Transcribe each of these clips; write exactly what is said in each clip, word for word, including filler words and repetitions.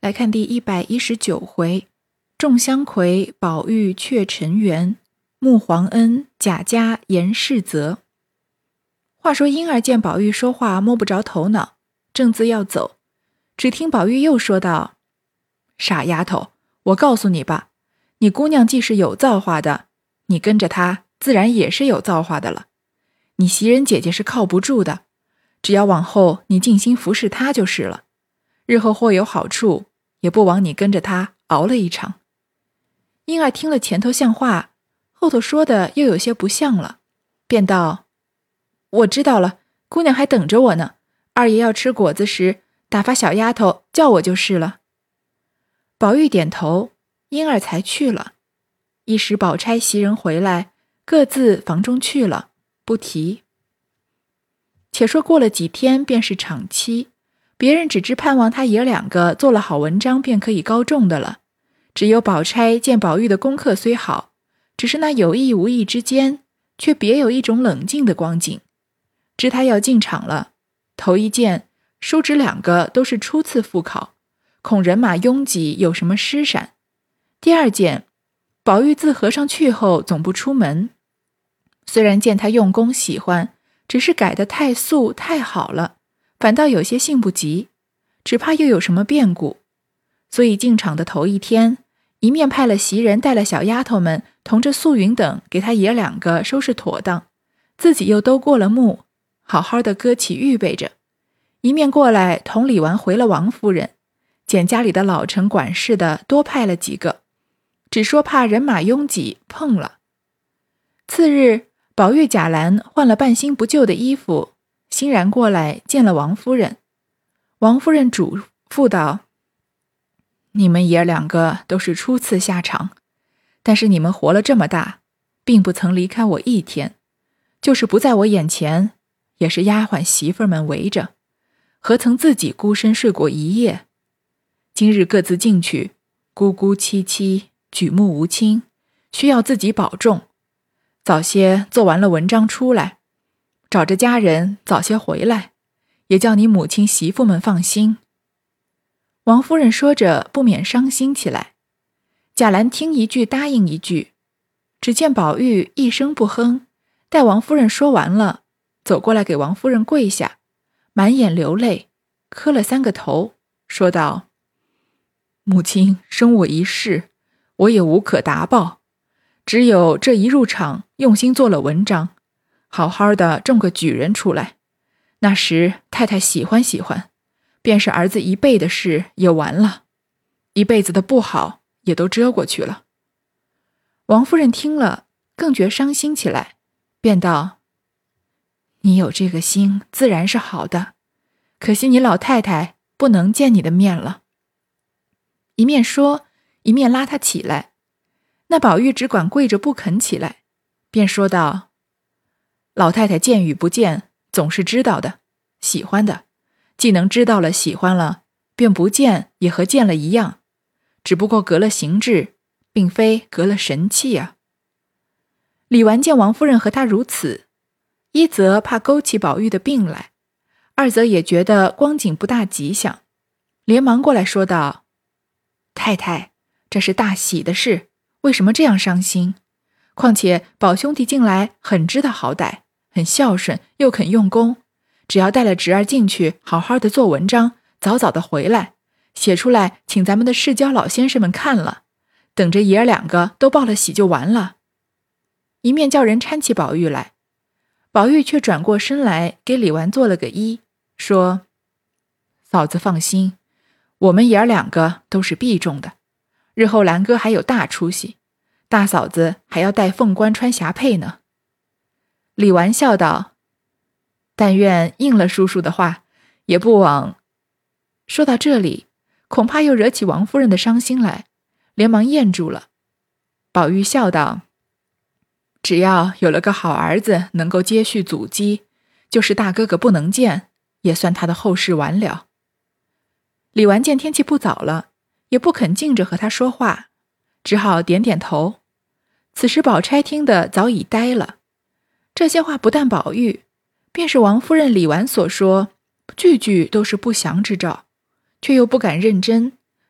来看第一百一十九回，众香魁宝玉却尘缘，穆皇恩贾家严世泽。话说婴儿见宝玉说话摸不着头脑，正自要走，只听宝玉又说道：傻丫头，我告诉你吧，你姑娘既是有造化的，你跟着她自然也是有造化的了。你袭人姐姐是靠不住的，只要往后你尽心服侍她就是了，日后或有好处，也不枉你跟着她熬了一场。婴儿听了前头像话，后头说的又有些不像了，便道：我知道了，姑娘还等着我呢，二爷要吃果子时打发小丫头叫我就是了。宝玉点头，婴儿才去了。一时宝钗袭人回来，各自房中去了，不提。且说过了几天便是场期，别人只知盼望他爷两个做了好文章便可以告状的了，只有宝钗见宝玉的功课虽好，只是那有意无意之间却别有一种冷静的光景。知他要进场了，头一件叔侄两个都是初次复考，恐人马拥挤有什么失闪。第二件，宝玉自和尚去后总不出门，虽然见他用功喜欢，只是改得太素太好了，反倒有些性不急，只怕又有什么变故，所以进场的头一天，一面派了袭人带了小丫头们同着素云等给他爷两个收拾妥当，自己又都过了目，好好的搁起预备着，一面过来同李纨回了王夫人，见家里的老臣管事的多派了几个，只说怕人马拥挤碰了。次日，宝玉贾兰换了半新不旧的衣服，欣然过来见了王夫人。王夫人嘱咐道：你们爷两个都是初次下场，但是你们活了这么大，并不曾离开我一天，就是不在我眼前，也是丫鬟媳妇们围着，何曾自己孤身睡过一夜？今日各自进去，孤孤凄凄，举目无亲，需要自己保重，早些做完了文章出来，找着家人早些回来，也叫你母亲媳妇们放心。王夫人说着不免伤心起来，贾兰听一句答应一句，只见宝玉一声不哼，待王夫人说完了，走过来给王夫人跪下，满眼流泪，磕了三个头，说道：母亲生我一世，我也无可答报，只有这一入场用心做了文章，好好的种个举人出来，那时太太喜欢喜欢，便是儿子一辈的事也完了，一辈子的不好也都遮过去了。王夫人听了更觉伤心起来，便道：你有这个心自然是好的，可惜你老太太不能见你的面了。一面说，一面拉他起来。那宝玉只管跪着不肯起来，便说道：老太太见与不见总是知道的，喜欢的，既能知道了喜欢了，便不见也和见了一样，只不过隔了形制，并非隔了神气啊。李纨见王夫人和他如此，一则怕勾起宝玉的病来，二则也觉得光景不大吉祥，连忙过来说道：太太，这是大喜的事，为什么这样伤心？况且宝兄弟近来很知道好歹，很孝顺，又肯用功，只要带了侄儿进去好好的做文章，早早的回来，写出来请咱们的世交老先生们看了，等着爷儿两个都报了喜就完了。一面叫人搀起宝玉来，宝玉却转过身来给李纨做了个揖，说：嫂子放心，我们爷儿两个都是必中的，日后兰哥还有大出息，大嫂子还要带凤冠穿霞帔呢。李纨笑道：但愿应了叔叔的话，也不枉。说到这里，恐怕又惹起王夫人的伤心来，连忙咽住了。宝玉笑道：只要有了个好儿子能够接续祖基，就是大哥哥不能见，也算他的后事完了。李纨见天气不早了，也不肯静着和他说话，只好点点头。此时宝钗听得早已呆了，这些话不但宝玉，便是王夫人李纨所说，句句都是不祥之兆，却又不敢认真，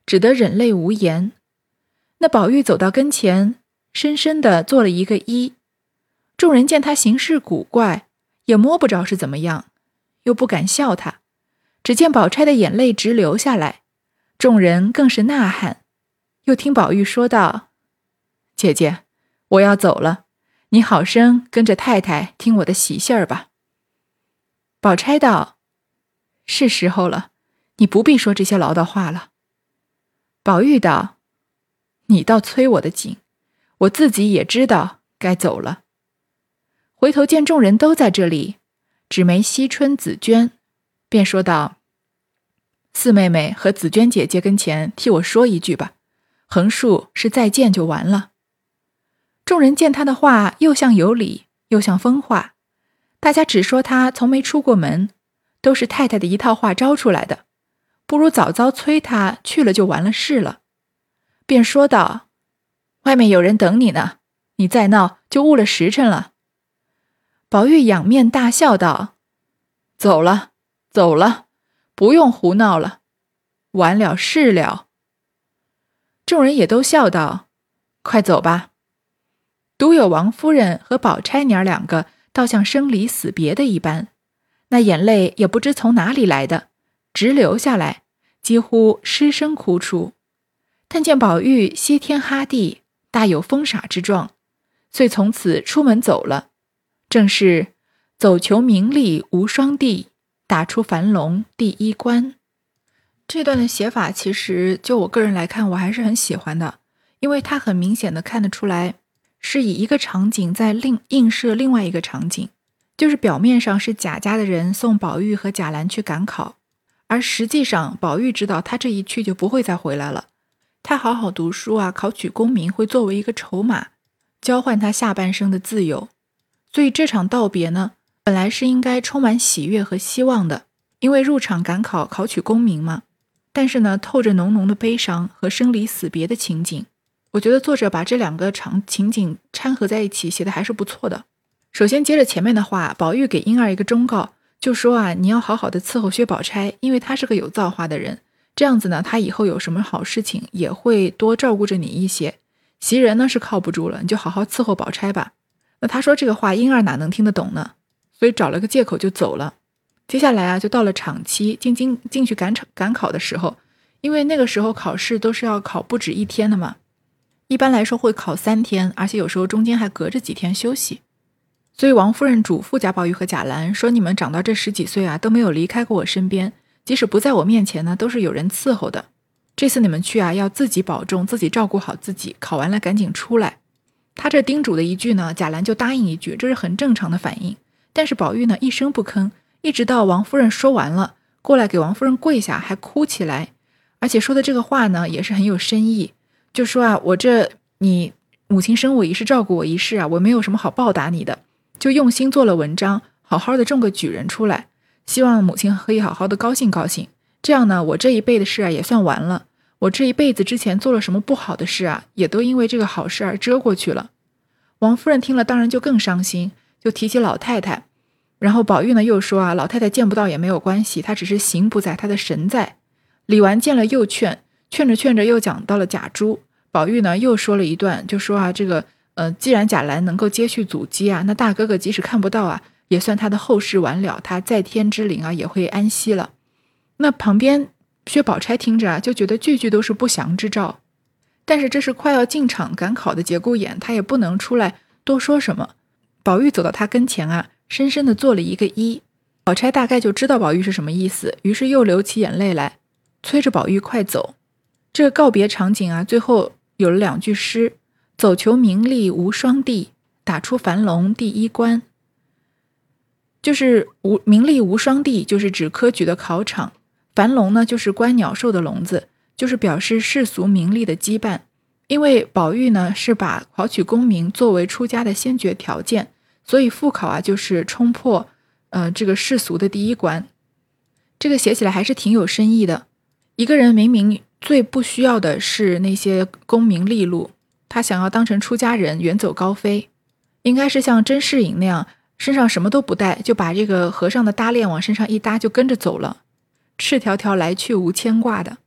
只得忍泪无言。那宝玉走到跟前，深深地做了一个揖。众人见他行事古怪，也摸不着是怎么样，又不敢笑他。只见宝钗的眼泪直流下来，众人更是呐喊。又听宝玉说道：姐姐，我要走了，你好生跟着太太听我的喜信儿吧。宝钗道：是时候了，你不必说这些唠叨话了。宝玉道：你倒催我的紧，我自己也知道该走了。回头见众人都在这里，只没惜春、紫鹃，便说道：四妹妹和紫鹃姐姐跟前替我说一句吧，横竖是再见就完了。众人见他的话又像有理又像疯话，大家只说他从没出过门，都是太太的一套话招出来的，不如早早催他去了就完了事了。便说道：外面有人等你呢，你再闹就误了时辰了。宝玉仰面大笑道：走了走了，不用胡闹了，完了事了。众人也都笑道：快走吧。独有王夫人和宝钗娘两个倒像生离死别的一般，那眼泪也不知从哪里来的，直流下来，几乎失声哭出。但见宝玉歇天哈地，大有疯傻之状，遂从此出门走了。正是走求名利无双地，打出樊笼第一关。这段的写法其实就我个人来看，我还是很喜欢的，因为它很明显的看得出来是以一个场景在另映射另外一个场景，就是表面上是贾家的人送宝玉和贾兰去赶考，而实际上宝玉知道他这一去就不会再回来了，他好好读书啊，考取功名会作为一个筹码，交换他下半生的自由。所以这场道别呢，本来是应该充满喜悦和希望的，因为入场赶考考取功名嘛，但是呢透着浓浓的悲伤和生离死别的情景。我觉得作者把这两个场情景掺合在一起写的还是不错的。首先接着前面的话，宝玉给婴儿一个忠告，就说啊，你要好好的伺候薛宝钗，因为她是个有造化的人，这样子呢，她以后有什么好事情也会多照顾着你一些。袭人呢是靠不住了，你就好好伺候宝钗吧。那他说这个话婴儿哪能听得懂呢？所以找了个借口就走了。接下来啊，就到了场期进进进去赶赶考的时候，因为那个时候考试都是要考不止一天的嘛，一般来说会考三天，而且有时候中间还隔着几天休息。所以王夫人嘱咐贾宝玉和贾兰说，你们长到这十几岁啊，都没有离开过我身边，即使不在我面前呢，都是有人伺候的。这次你们去啊，要自己保重，自己照顾好自己，考完了赶紧出来。他这叮嘱的一句呢，贾兰就答应一句，这是很正常的反应。但是宝玉呢一声不吭，一直到王夫人说完了，过来给王夫人跪下，还哭起来，而且说的这个话呢也是很有深意，就说啊，我这你母亲生我一世，照顾我一世啊，我没有什么好报答你的，就用心做了文章，好好的种个举人出来，希望母亲可以好好的高兴高兴。这样呢，我这一辈的事啊也算完了，我这一辈子之前做了什么不好的事啊，也都因为这个好事而遮过去了。王夫人听了当然就更伤心，就提起老太太，然后宝玉呢又说啊，老太太见不到也没有关系，她只是形不在，她的神在。李纨见了又劝，劝着劝着又讲到了贾珠，宝玉呢又说了一段，就说啊，这个呃，既然贾兰能够接续祖基啊，那大哥哥即使看不到啊，也算他的后事完了，他在天之灵啊也会安息了。那旁边薛宝钗听着啊，就觉得句句都是不祥之兆，但是这是快要进场赶考的节骨眼，他也不能出来多说什么。宝玉走到他跟前啊，深深地做了一个揖。宝钗大概就知道宝玉是什么意思，于是又流起眼泪来，催着宝玉快走。这个告别场景啊，最后有了两句诗：走求名利无双地，打出樊笼第一关。就是无名利无双地，就是指科举的考场，樊笼呢就是观鸟兽的笼子，就是表示世俗名利的羁绊。因为宝玉呢是把考取功名作为出家的先决条件，所以复考啊就是冲破呃这个世俗的第一关。这个写起来还是挺有深意的。一个人明明最不需要的是那些功名利禄，他想要当成出家人远走高飞，应该是像甄士隐那样身上什么都不带，就把这个和尚的搭链往身上一搭就跟着走了，赤条条来去无牵挂的。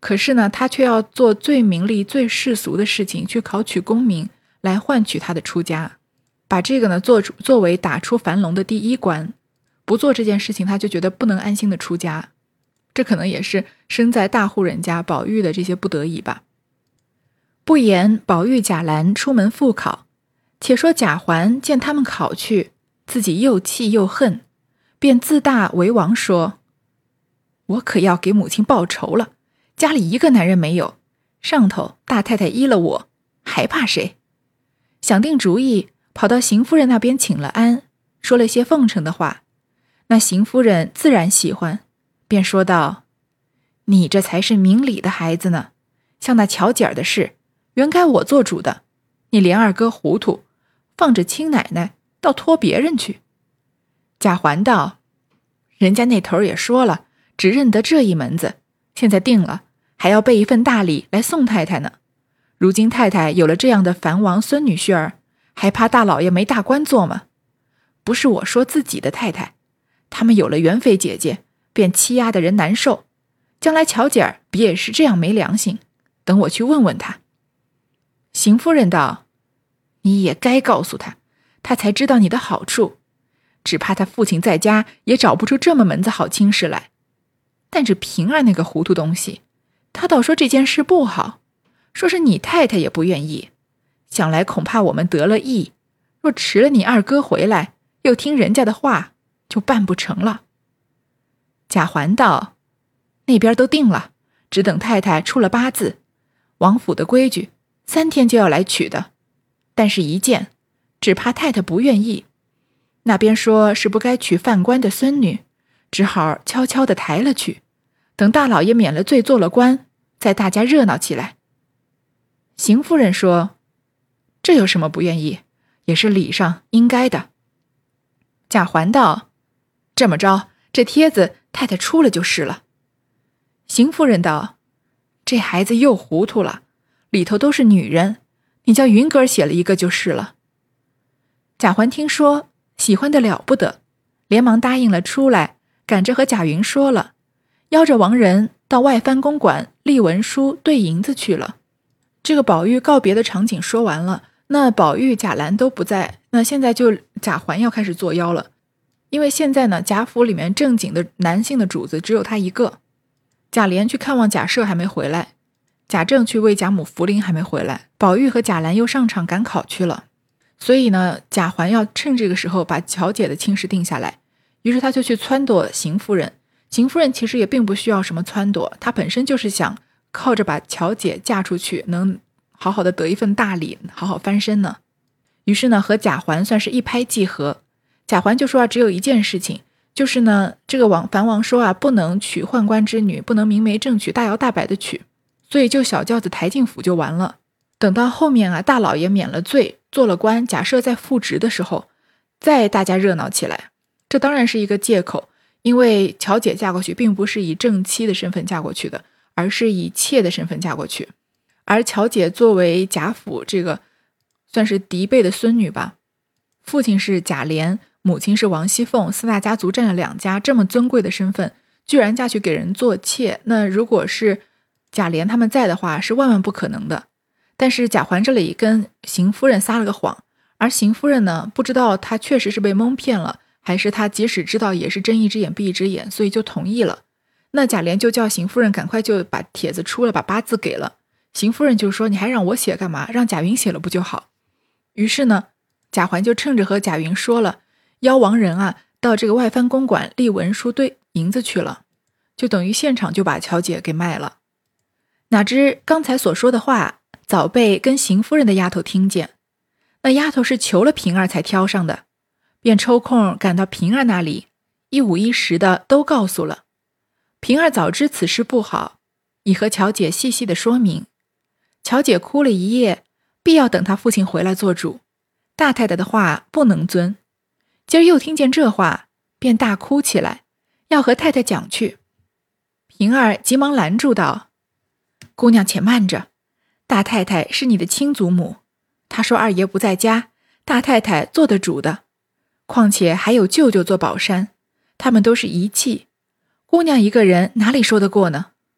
可是呢，他却要做最名利最世俗的事情，去考取功名来换取他的出家，把这个呢做作为打出樊笼的第一关。不做这件事情，他就觉得不能安心的出家。这可能也是身在大户人家宝玉的这些不得已吧。不言宝玉贾兰出门复考，且说贾环见他们考去，自己又气又恨，便自大为王说：我可要给母亲报仇了，家里一个男人没有，上头大太太依了我，还怕谁？想定主意，跑到邢夫人那边请了安，说了些奉承的话。那邢夫人自然喜欢，便说道：你这才是明理的孩子呢，像那巧姐儿的事，原该我做主的，你连二哥糊涂，放着亲奶奶，倒托别人去。贾环道：人家那头也说了，只认得这一门子，现在定了，还要备一份大礼来送太太呢。如今太太有了这样的樊王孙女婿儿，还怕大老爷没大官做吗？不是我说自己的太太，他们有了元妃姐姐，便欺压的人难受，将来巧姐儿别也是这样没良心，等我去问问他。邢夫人道：你也该告诉他，他才知道你的好处，只怕他父亲在家也找不出这么门子好亲事来。但这平儿那个糊涂东西，他倒说这件事不好，说是你太太也不愿意，想来恐怕我们得了意，若迟了你二哥回来，又听人家的话，就办不成了。贾环道：那边都定了，只等太太出了八字，王府的规矩三天就要来取的，但是一见，只怕太太不愿意，那边说是不该娶犯官的孙女，只好悄悄地抬了去，等大老爷免了罪做了官，再大家热闹起来。邢夫人说：这有什么不愿意，也是礼上应该的。贾环道：这么着，这帖子太太出了就是了。邢夫人道：这孩子又糊涂了，里头都是女人，你叫云哥写了一个就是了。贾环听说，喜欢得了不得，连忙答应了出来，赶着和贾云说了，邀着王仁到外藩公馆立文书兑银子去了。这个宝玉告别的场景说完了，那宝玉贾兰都不在，那现在就贾环要开始作妖了。因为现在呢，贾府里面正经的男性的主子只有他一个，贾琏去看望贾赦还没回来，贾政去为贾母扶灵还没回来，宝玉和贾兰又上场赶考去了，所以呢，贾环要趁这个时候把巧姐的亲事定下来，于是他就去撺掇邢夫人。邢夫人其实也并不需要什么撺掇，她本身就是想靠着把巧姐嫁出去，能好好的得一份大礼，好好翻身呢。于是呢，和贾环算是一拍即合。贾环就说啊，只有一件事情，就是呢，这个王樊王说啊，不能娶宦官之女，不能明媒正娶，大摇大摆的娶，所以就小轿子抬进府就完了。等到后面啊，大老爷免了罪，做了官，假设在复职的时候，再大家热闹起来。这当然是一个借口，因为巧姐嫁过去并不是以正妻的身份嫁过去的，而是以妾的身份嫁过去。而巧姐作为贾府这个算是嫡辈的孙女吧，父亲是贾琏，母亲是王熙凤，四大家族占了两家，这么尊贵的身份，居然嫁去给人做妾，那如果是贾琏他们在的话，是万万不可能的。但是贾环这里跟邢夫人撒了个谎，而邢夫人呢，不知道她确实是被蒙骗了，还是她即使知道也是睁一只眼闭一只眼，所以就同意了。那贾琏就叫邢夫人赶快就把帖子出了，把八字给了。邢夫人就说：你还让我写干嘛？让贾云写了不就好？于是呢，贾环就趁着和贾云说了，邀王仁啊到这个外藩公馆立文书兑银子去了，就等于现场就把巧姐给卖了。哪知刚才所说的话早被跟邢夫人的丫头听见，那丫头是求了平儿才挑上的，便抽空赶到平儿那里，一五一十的都告诉了。平儿早知此事不好，已和巧姐细细的说明。巧姐哭了一夜，必要等她父亲回来做主，大太太的话不能遵。今儿又听见这话，便大哭起来，要和太太讲去。平儿急忙拦住道：姑娘且慢着，大太太是你的亲祖母，她说二爷不在家，大太太做得主的，况且还有舅舅做宝山，他们都是一气，姑娘一个人哪里说得过呢？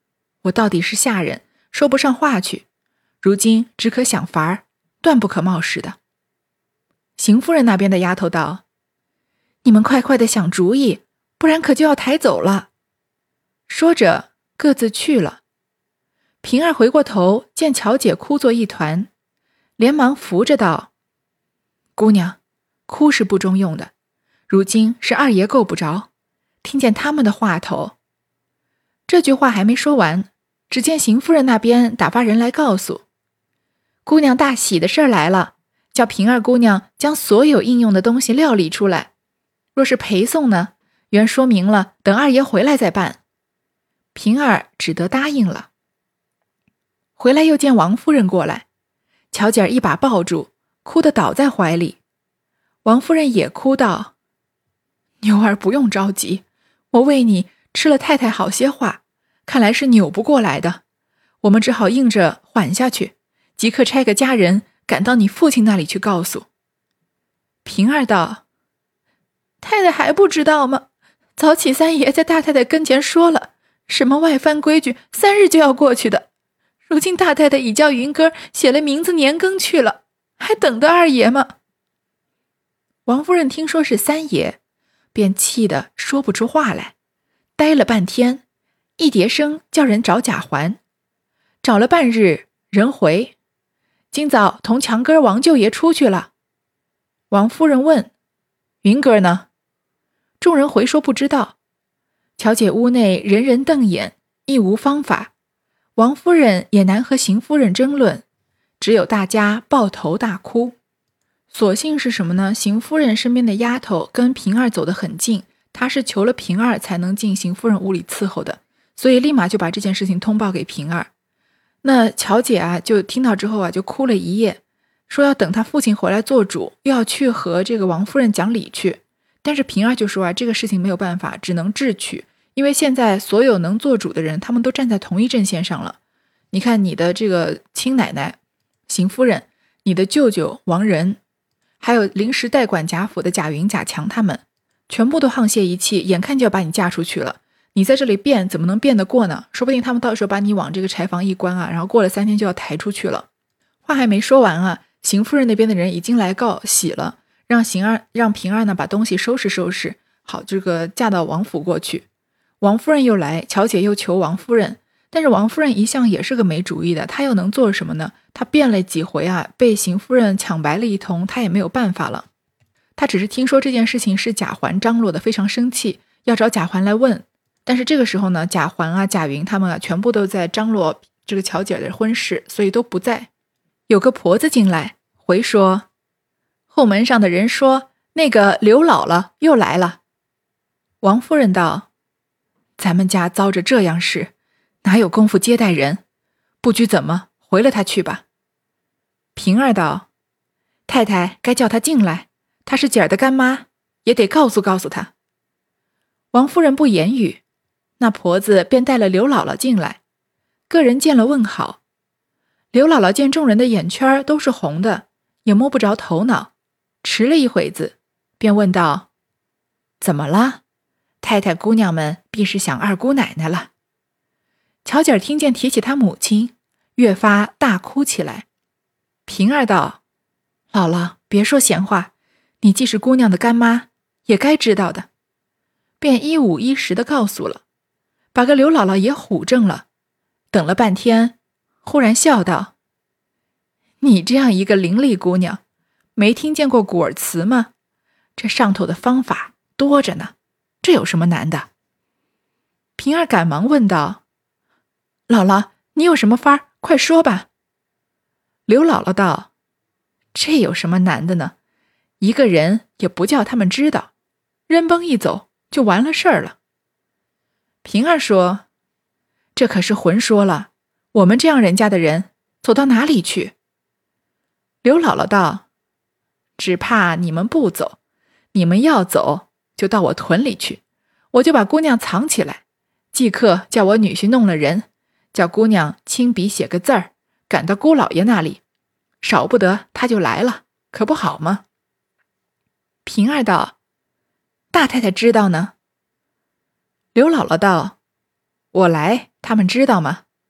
我到底是下人，说不上话去，如今只可想法儿，断不可冒失的。”邢夫人那边的丫头道：“你们快快的想主意，不然可就要抬走了。”说着各自去了。平儿回过头，见乔姐哭作一团，连忙扶着道：“姑娘，哭是不中用的，如今是二爷够不着，听见他们的话头。”这句话还没说完，只见邢夫人那边打发人来告诉：“姑娘大喜的事儿来了，叫平儿姑娘将所有应用的东西料理出来。若是陪送呢，原说明了等二爷回来再办。”平儿只得答应了。回来又见王夫人过来，乔姐儿一把抱住，哭得倒在怀里。王夫人也哭道：“牛儿不用着急，我为你吃了太太好些话，看来是扭不过来的，我们只好硬着缓下去，即刻差个家人赶到你父亲那里去告诉。”平儿道：“太太还不知道吗？早起三爷在大太太跟前说了，什么外藩规矩三日就要过去的，如今大太太已叫云哥写了名字年羹去了，还等得二爷吗？”王夫人听说是三爷，便气得说不出话来，呆了半天，一叠声叫人找贾环，找了半日，人回：“今早同强哥王舅爷出去了。”王夫人问：“云哥呢？”众人回说不知道。乔姐屋内人人瞪眼，亦无方法。王夫人也难和邢夫人争论，只有大家抱头大哭。所幸是什么呢？邢夫人身边的丫头跟平儿走得很近，她是求了平儿才能进邢夫人屋里伺候的，所以立马就把这件事情通报给平儿。那乔姐啊，就听到之后啊，就哭了一夜，说要等她父亲回来做主，又要去和这个王夫人讲理去。但是平儿就说啊，这个事情没有办法，只能智取，因为现在所有能做主的人，他们都站在同一阵线上了。你看你的这个亲奶奶邢夫人，你的舅舅王仁，还有临时代管贾府的贾云、贾强，他们全部都沆瀣一气，眼看就要把你嫁出去了。你在这里辩，怎么能辩得过呢？说不定他们到时候把你往这个柴房一关啊，然后过了三天就要抬出去了。话还没说完啊，邢夫人那边的人已经来告喜了，让邢儿让平儿呢把东西收拾收拾好，这个嫁到王府过去。王夫人又来，乔姐又求王夫人，但是王夫人一向也是个没主意的，她又能做什么呢？她辩了几回啊，被邢夫人抢白了一通，她也没有办法了。她只是听说这件事情是贾环张罗的，非常生气，要找贾环来问。但是这个时候呢，贾环啊、贾云他们啊，全部都在张罗这个乔姐的婚事，所以都不在。有个婆子进来回说，后门上的人说那个刘姥姥又来了。王夫人道：“咱们家遭着这样事，哪有功夫接待人？不拘怎么，回了他去吧。”平儿道：“太太该叫他进来，她是姐儿的干妈，也得告诉告诉她。”王夫人不言语，那婆子便带了刘姥姥进来，个人见了问好。刘姥姥见众人的眼圈都是红的，也摸不着头脑，迟了一会子，便问道：“怎么了？太太姑娘们必是想二姑奶奶了。”乔姐儿听见提起她母亲，越发大哭起来。平儿道：“姥姥别说闲话，你既是姑娘的干妈，也该知道的。”便一五一十的告诉了，把个刘姥姥也唬怔了。等了半天，忽然笑道：“你这样一个伶俐姑娘，没听见过古尔词吗？这上头的方法多着呢，这有什么难的？”平儿赶忙问道：“姥姥，你有什么法儿？快说吧。”刘姥姥道：“这有什么难的呢？一个人也不叫他们知道，人崩一走就完了事儿了。”平儿说：“这可是混说了，我们这样人家的人走到哪里去？”刘姥姥道：“只怕你们不走，你们要走就到我屯里去，我就把姑娘藏起来，即刻叫我女婿弄了人，叫姑娘亲笔写个字儿，赶到姑老爷那里，少不得他就来了，可不好吗？”平儿道：“大太太知道呢？”刘姥姥道：“我来，他们知道吗？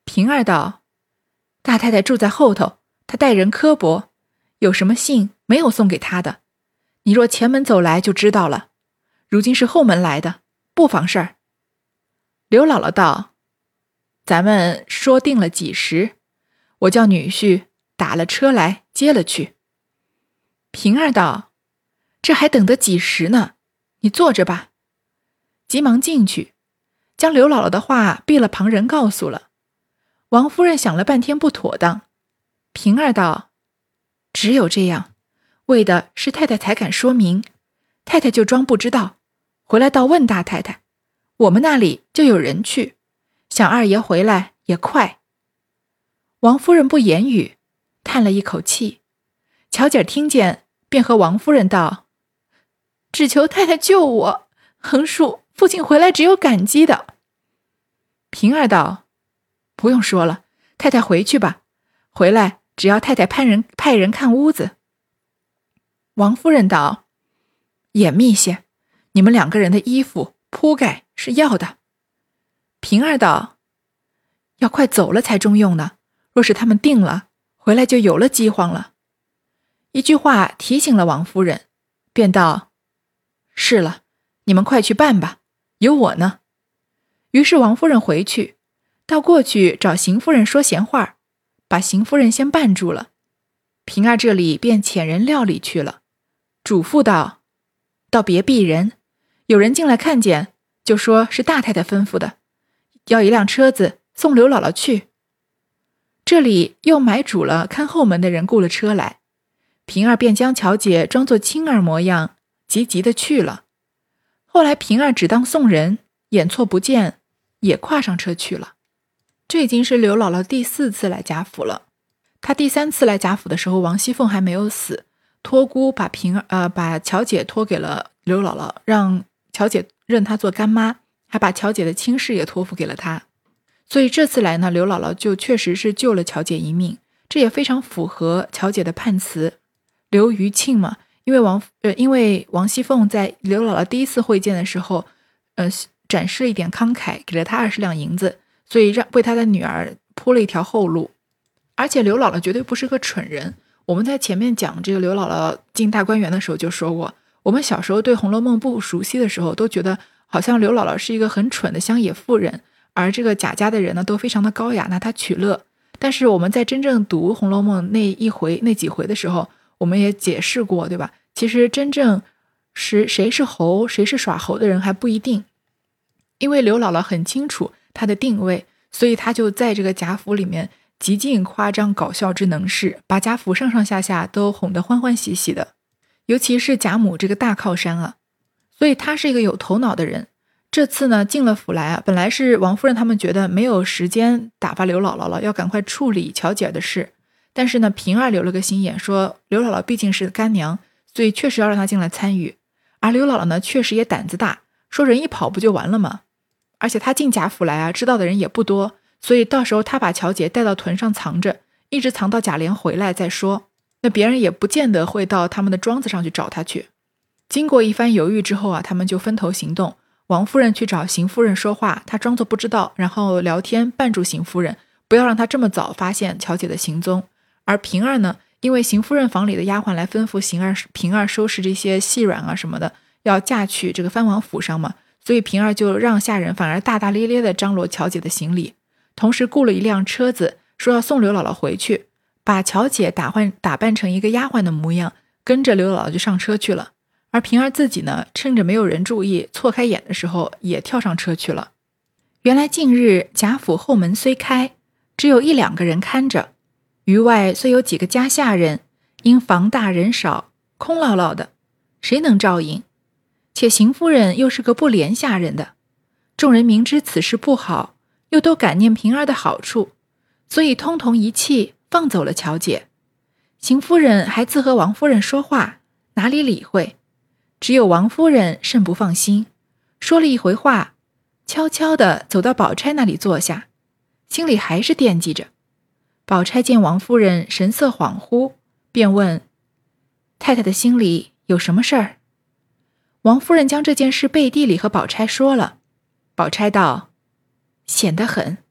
平儿道：大太太住在后头，她待人刻薄，有什么信没有送给她的，你若前门走来就知道了，如今是后门来的，不妨事儿。刘姥姥道：咱们说定了几时，我叫女婿打了车来接了去。平儿道：这还等得几时呢，你坐着吧。急忙进去，将刘姥姥的话避了旁人告诉了。王夫人想了半天不妥当。平儿道：只有这样，为的是太太才敢说明，太太就装不知道，回来倒问大太太，我们那里就有人去，想二爷回来也快。王夫人不言语，叹了一口气。巧姐听见，便和王夫人道：只求太太救我，横竖父亲回来只有感激的。平儿道：不用说了，太太回去吧，回来只要太太派人派人看屋子。王夫人道：严密些，你们两个人的衣服铺盖是要的。平儿道：要快走了才中用呢，若是他们定了，回来就有了饥荒了。一句话提醒了王夫人，便道：是了，你们快去办吧，有我呢。于是王夫人回去，到过去找邢夫人说闲话，把邢夫人先绊住了。平儿这里便遣人料理去了，嘱咐道：倒别避人，有人进来看见，就说是大太太吩咐的，要一辆车子送刘姥姥去。这里又买主了看后门的人雇了车来，平儿便将巧姐装作青儿模样，急急的去了。后来平儿只当送人，眼错不见，也跨上车去了。这已经是刘姥姥第四次来贾府了。她第三次来贾府的时候，王熙凤还没有死，托孤把平儿呃把巧姐托给了刘姥姥，让巧姐认她做干妈，还把巧姐的亲事也托付给了她。所以这次来呢，刘姥姥就确实是救了巧姐一命，这也非常符合巧姐的判词。刘余庆嘛，因为王呃因为王熙凤在刘姥姥第一次会见的时候，呃展示了一点慷慨，给了她二十两银子，所以让为她的女儿铺了一条后路。而且刘姥姥绝对不是个蠢人，我们在前面讲这个刘姥姥进大观园的时候就说过，我们小时候对《红楼梦》不熟悉的时候，都觉得好像刘姥姥是一个很蠢的乡野妇人，而这个贾家的人呢都非常的高雅，拿她取乐。但是我们在真正读《红楼梦》那一回那几回的时候，我们也解释过，对吧？其实真正是谁是猴，谁是耍猴的人还不一定，因为刘姥姥很清楚她的定位，所以她就在这个贾府里面极尽夸张搞笑之能事，把贾府上上下下都哄得欢欢喜喜的。尤其是贾母这个大靠山啊，所以她是一个有头脑的人。这次呢进了府来啊，本来是王夫人他们觉得没有时间打发刘姥姥了，要赶快处理巧姐的事。但是呢，平儿留了个心眼，说刘姥姥毕竟是干娘，所以确实要让她进来参与。而刘姥姥呢，确实也胆子大，说人一跑不就完了吗？而且她进贾府来啊，知道的人也不多，所以到时候她把巧姐带到屯上藏着，一直藏到贾琏回来再说，那别人也不见得会到他们的庄子上去找她去。经过一番犹豫之后啊，他们就分头行动。王夫人去找邢夫人说话，她装作不知道，然后聊天绊住邢夫人，不要让她这么早发现巧姐的行踪。而平儿呢，因为邢夫人房里的丫鬟来吩咐邢儿平儿收拾这些细软啊什么的，要嫁去这个藩王府上嘛，所以平儿就让下人反而大大咧咧地张罗巧姐的行李，同时雇了一辆车子，说要送刘姥姥回去，把巧姐打换打扮成一个丫鬟的模样，跟着刘姥姥就上车去了。而平儿自己呢，趁着没有人注意，错开眼的时候也跳上车去了。原来近日贾府后门虽开，只有一两个人看着，于外虽有几个家下人，因房大人少，空落落的，谁能照应？且邢夫人又是个不怜下人的，众人明知此事不好，又都感念平儿的好处，所以通同一气放走了巧姐。邢夫人还自和王夫人说话，哪里理会？只有王夫人甚不放心，说了一回话，悄悄地走到宝钗那里坐下，心里还是惦记着。宝钗见王夫人神色恍惚，便问：太太的心里有什么事儿？王夫人将这件事背地里和宝钗说了。宝钗道：险得很，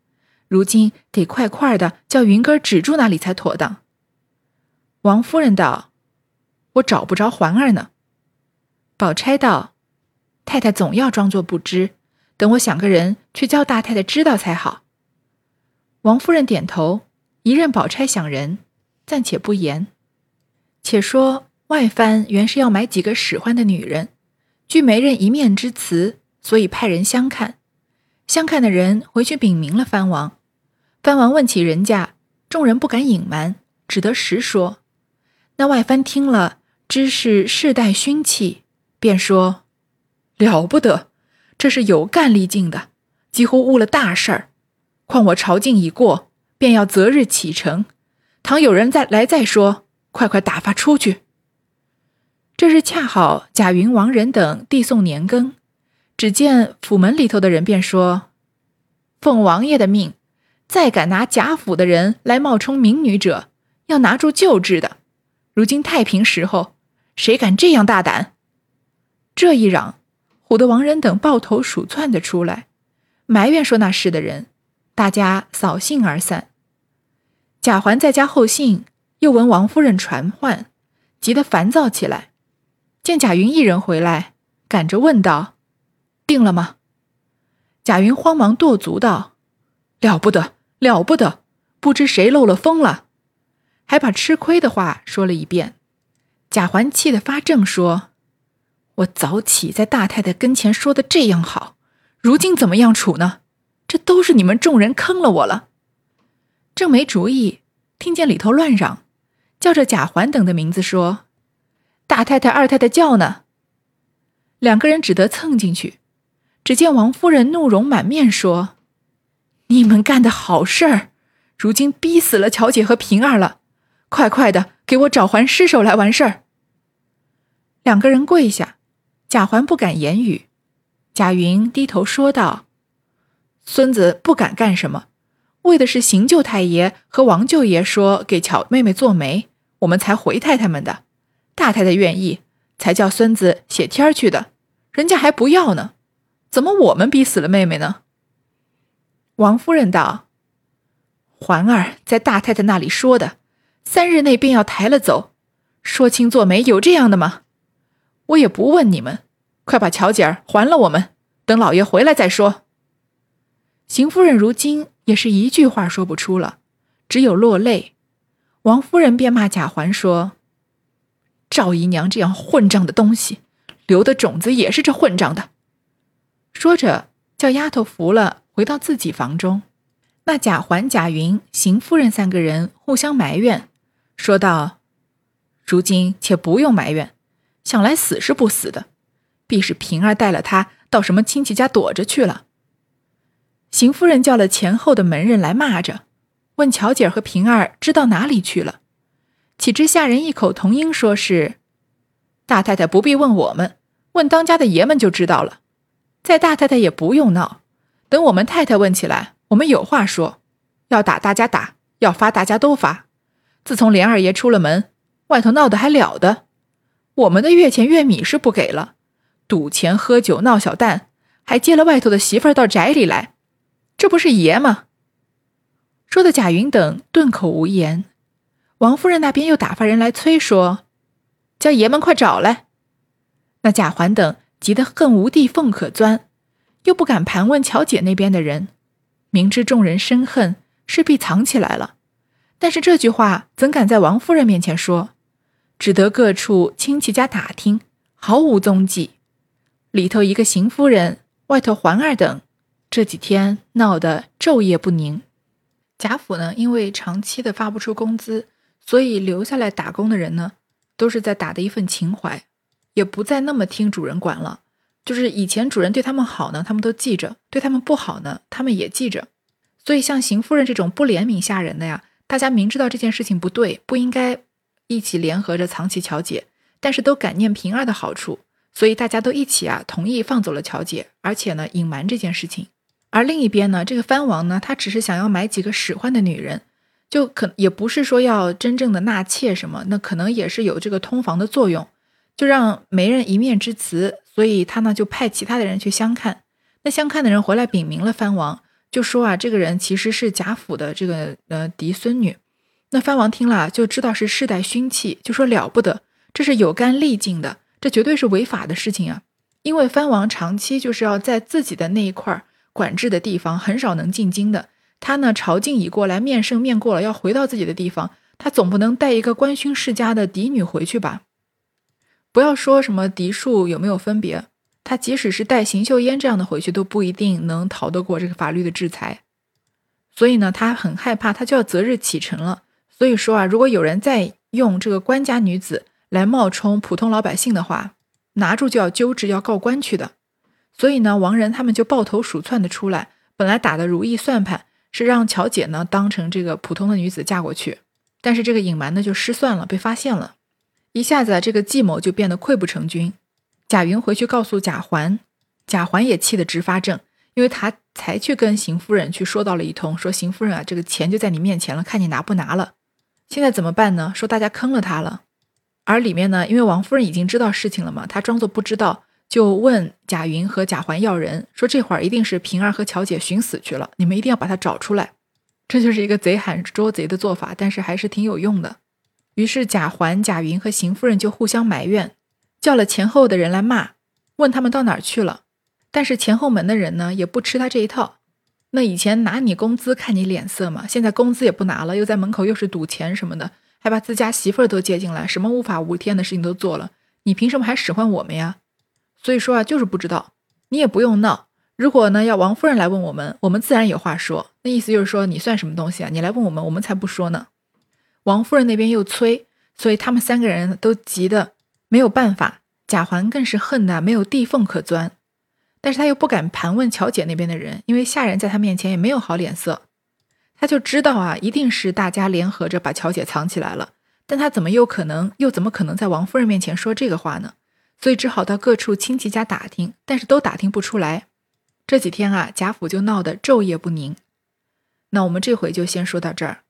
如今得快快的叫云哥止住那里才妥当。王夫人道：我找不着环儿呢。宝钗道：太太总要装作不知，等我想个人去叫大太太知道才好。王夫人点头，一任宝钗想人，暂且不言。且说外藩原是要买几个使唤的女人，据媒人一面之词，所以派人相看。相看的人回去禀明了藩王，藩王问起人家，众人不敢隐瞒，只得实说。那外藩听了，知是世代勋气，便说：了不得，这是有干力劲的，几乎误了大事儿。况我朝觐已过，便要择日启程，倘有人再来再说，快快打发出去。这日恰好贾云、王仁等递送年羹，只见府门里头的人便说：奉王爷的命，再敢拿贾府的人来冒充民女者，要拿住旧制的。如今太平时候，谁敢这样大胆？这一嚷，唬得王仁等抱头鼠窜的出来，埋怨说那事的人，大家扫兴而散。贾环在家候信，又闻王夫人传唤，急得烦躁起来。见贾云一人回来，赶着问道：定了吗？贾云慌忙跺足道：了不得，了不得，不知谁漏了风了。还把吃亏的话说了一遍。贾环气得发怔，说：我早起在大太太跟前说的这样好，如今怎么样处呢？这都是你们众人坑了我了。正没主意，听见里头乱嚷，叫着贾环等的名字说：大太太二太太叫呢。两个人只得蹭进去，只见王夫人怒容满面说：你们干的好事儿，如今逼死了巧姐和平儿了，快快的给我找还尸首来完事儿。两个人跪下，贾环不敢言语。贾云低头说道：孙子不敢干什么，为的是邢舅太爷和王舅爷说给巧妹妹做媒，我们才回太太们的。大太太愿意，才叫孙子写天去的，人家还不要呢，怎么我们逼死了妹妹呢？王夫人道：环儿在大太太那里说的，三日内便要抬了走，说亲做媒有这样的吗？我也不问你们，快把巧姐儿还了我们，等老爷回来再说。邢夫人如今也是一句话说不出了，只有落泪。王夫人便骂贾环说：赵姨娘这样混账的东西，留的种子也是这混账的。说着叫丫头扶了回到自己房中。那贾环、贾云、邢夫人三个人互相埋怨，说道：如今且不用埋怨，想来死是不死的，必是平儿带了他到什么亲戚家躲着去了。邢夫人叫了前后的门人来骂着，问巧姐和平儿知道哪里去了。岂知下人异口同音说是：大太太不必问我们，问当家的爷们就知道了。在大太太也不用闹，等我们太太问起来，我们有话说，要打大家打，要发大家都发。自从连二爷出了门，外头闹得还了得，我们的月钱月米是不给了，赌钱喝酒闹小蛋，还接了外头的媳妇儿到宅里来，这不是爷吗？说的贾云等顿口无言。王夫人那边又打发人来催说：叫爷们快找来。那贾环等急得恨无地缝可钻，又不敢盘问巧姐那边的人，明知众人深恨，势必藏起来了。但是这句话怎敢在王夫人面前说，只得各处亲戚家打听，毫无踪迹。里头一个邢夫人，外头环儿等，这几天闹得昼夜不宁。贾府呢，因为长期的发不出工资，所以留下来打工的人呢，都是在打的一份情怀，也不再那么听主人管了。就是以前主人对他们好呢，他们都记着；对他们不好呢，他们也记着。所以像邢夫人这种不怜悯下人的呀，大家明知道这件事情不对，不应该一起联合着藏起巧姐，但是都感念平儿的好处，所以大家都一起啊同意放走了巧姐，而且呢隐瞒这件事情。而另一边呢，这个藩王呢，他只是想要买几个使唤的女人，就可也不是说要真正的纳妾什么，那可能也是有这个通房的作用，就让媒人一面之词，所以他呢就派其他的人去相看。那相看的人回来禀明了藩王， 就说啊，这个人其实是贾府的这个呃嫡孙女。那藩王听了就知道是世代熏气，就说了不得，这是有干历尽的，这绝对是违法的事情啊。因为藩王长期就是要在自己的那一块管制的地方，很少能进京的。他呢朝觐已过来，面圣面过了，要回到自己的地方，他总不能带一个官勋世家的嫡女回去吧？不要说什么嫡庶有没有分别，他即使是带邢岫烟这样的回去，都不一定能逃得过这个法律的制裁。所以呢，他很害怕，他就要择日启程了。所以说啊，如果有人再用这个官家女子来冒充普通老百姓的话，拿住就要纠治，要告官去的。所以呢，王仁他们就抱头鼠窜的出来，本来打的如意算盘是让乔姐呢当成这个普通的女子嫁过去，但是这个隐瞒呢就失算了，被发现了。一下子啊，这个计谋就变得溃不成军。贾云回去告诉贾环，贾环也气得直发怔，因为他才去跟邢夫人去说到了一通，说邢夫人啊，这个钱就在你面前了，看你拿不拿了。现在怎么办呢？说大家坑了他了。而里面呢，因为王夫人已经知道事情了嘛，她装作不知道，就问贾云和贾环要人，说这会儿一定是平儿和乔姐寻死去了，你们一定要把他找出来。这就是一个贼喊捉贼的做法，但是还是挺有用的。于是贾环、贾云和邢夫人就互相埋怨，叫了前后的人来骂，问他们到哪儿去了。但是前后门的人呢，也不吃他这一套。那以前拿你工资看你脸色嘛，现在工资也不拿了，又在门口又是赌钱什么的，还把自家媳妇儿都接进来，什么无法无天的事情都做了，你凭什么还使唤我们呀？所以说啊，就是不知道，你也不用闹。如果呢要王夫人来问我们，我们自然有话说，那意思就是说你算什么东西啊？你来问我们，我们才不说呢。王夫人那边又催，所以他们三个人都急得没有办法。贾环更是恨得没有地缝可钻，但是他又不敢盘问乔姐那边的人，因为下人在他面前也没有好脸色。他就知道啊，一定是大家联合着把乔姐藏起来了，但他怎么又可能又怎么可能在王夫人面前说这个话呢？所以只好到各处亲戚家打听，但是都打听不出来。这几天啊，贾府就闹得昼夜不宁。那我们这回就先说到这儿。